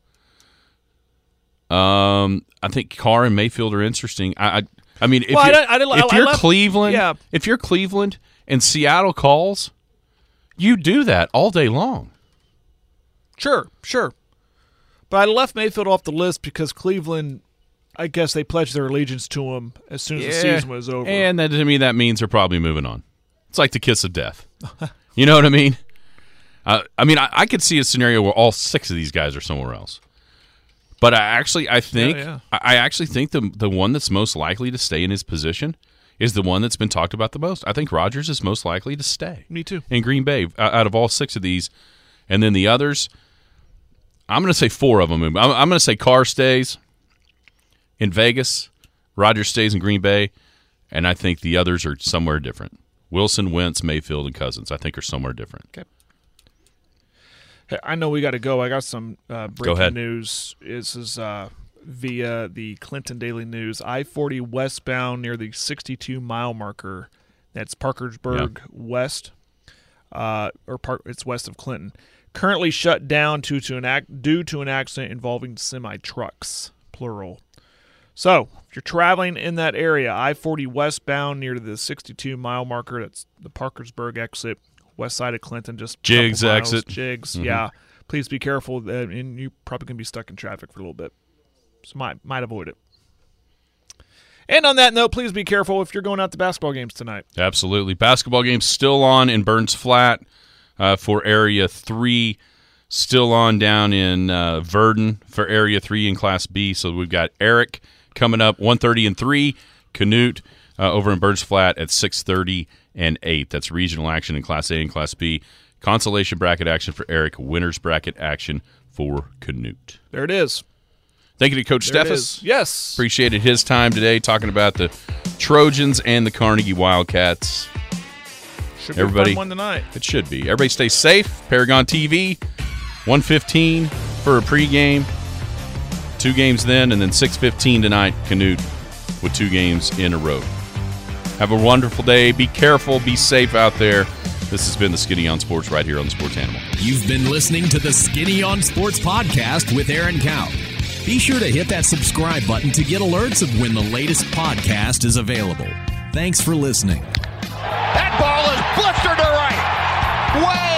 Um, I think Carr and Mayfield are interesting. I, I, I mean, if Well, you're, I- I didn't- if I you're left- Cleveland, yeah. if you're Cleveland and Seattle calls, you do that all day long. Sure, sure. But I left Mayfield off the list because Cleveland, I guess they pledged their allegiance to him as soon as the season was over. And that, to me, that means they're probably moving on. It's like the kiss of death. You know what I mean? Uh, I mean, I, I could see a scenario where all six of these guys are somewhere else. But I actually, I think, Yeah, yeah. I I actually think the the one that's most likely to stay in his position is the one that's been talked about the most. I think Rodgers is most likely to stay. Me too. In Green Bay, uh, out of all six of these, and then the others, I'm going to say four of them. I'm, I'm going to say Carr stays in Vegas, Rodgers stays in Green Bay, and I think the others are somewhere different. Wilson, Wentz, Mayfield, and Cousins, I think, are somewhere different. Okay. Hey, I know we got to go. I got some uh, breaking ahead. news. This is uh, via the Clinton Daily News. I forty westbound near the sixty-two mile marker. That's Parkersburg West, uh, or Park, it's west of Clinton. Currently shut down due to an ac- due to an accident involving semi trucks, plural. So, if you're traveling in that area, I forty westbound near the sixty-two mile marker, that's the Parkersburg exit, west side of Clinton, just a couple Jigs miles. exit. Jigs, Mhm. yeah. Please be careful, uh, and you're probably going to be stuck in traffic for a little bit. So, might, might avoid it. And on that note, please be careful if you're going out to basketball games tonight. Absolutely. Basketball games still on in Burns Flat uh, for Area three. Still on down in uh, Verdon for Area three in Class B. So we've got Eric coming up one thirty and three, Canute uh, over in Burns Flat at six thirty and eight. That's regional action in Class A and Class B. Consolation bracket action for Eric, winners bracket action for Canute. There it is. Thank you to Coach There it Steffes. is. Yes. Appreciated his time today talking about the Trojans and the Carnegie Wildcats. Should be Everybody, a fun one tonight. It should be. Everybody stay safe. Paragon T V, one fifteen for a pregame. Two games then, and then six fifteen tonight, Canute with two games in a row. Have a wonderful day. Be careful. Be safe out there. This has been the Skinny on Sports right here on the Sports Animal. You've been listening to the Skinny on Sports podcast with Aaron Cow. Be sure to hit that subscribe button to get alerts of when the latest podcast is available. Thanks for listening. That ball is blistered to right. Way